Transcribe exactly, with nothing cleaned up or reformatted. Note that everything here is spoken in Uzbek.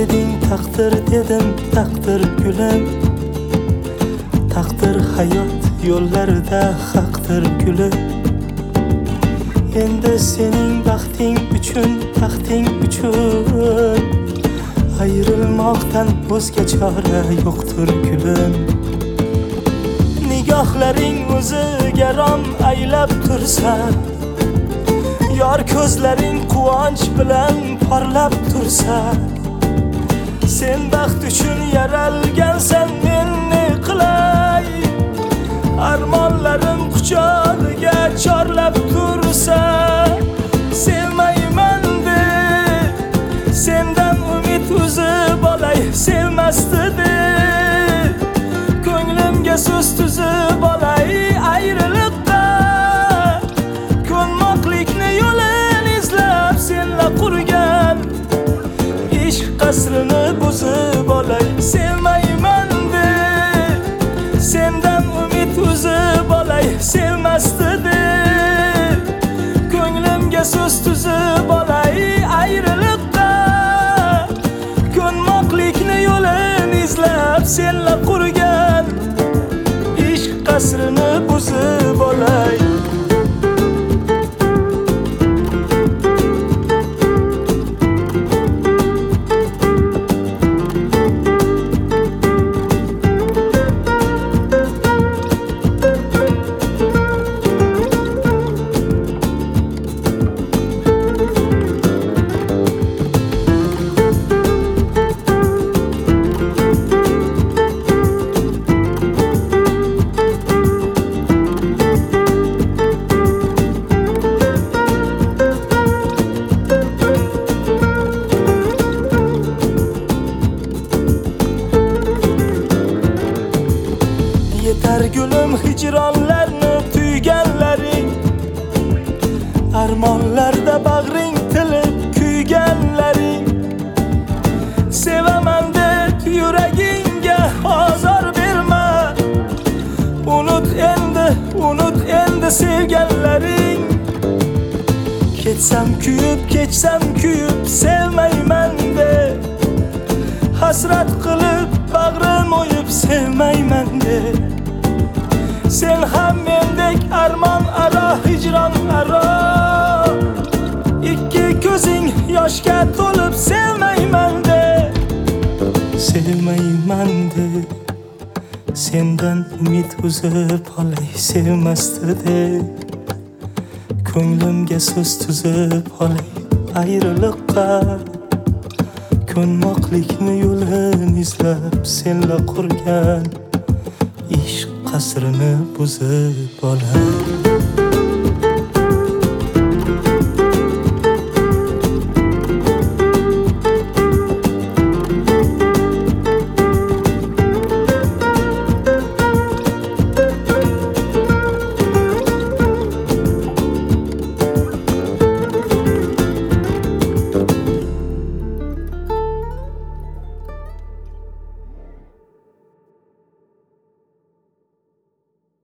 deding taqdir dedim taqdir gulim. Taqdir hayot yo'llarida haqdir gulib. Endi sening baxting uchun, taxting uchun ayrilmoqdan o'zga chora yo'qdir gulim. Nigohlaring o'ziga rom aylab tursa, yor ko'zlaring quvonch bilan porlab tursa, sen baxt uchun yaralgansan, men ne qilay? Armonlarim quchog'iga chorlab tursa, sevmayman deb sendan umid uzib olay, sevmasdi deb ko'nglimga so'z tuzib olay. Ayriliqqa ko'nmoqlikni yo'lin izlab senla qurgan ishq qasrini buzib olay. Sevmayman deb sendan umid uzib olay, sevmasdi deb ko'nglimga so'z tuzib olay. Ayriliqqa ko'nmoqlikni yo'lin izlab senla qurgan ishq qasrini buzib olay. Yetar gulim hijronlarni tuyganlaring, armonlarda bag'ring tilib kuyganlaring. Sevaman deb yuragingga ozor berma, unut endi, unut endi sevganlaring. Ketsam kuyib, ketsam kuyib, sevmayman deb hasrat qilib bag'rim o'yib, sevmayman deb sen ham mendek armon aro, hijron aro. Ikki ko'zing yoshga to'lib, sevmayman deb sevmayman deb sendan umid uzib olay, sevmasdi deb ko'nglimga so'z tuzib olay. Ayriliqqa ko'nmoqlikni yo'lin izlab senla qurgan ishq qasrini buzib olay.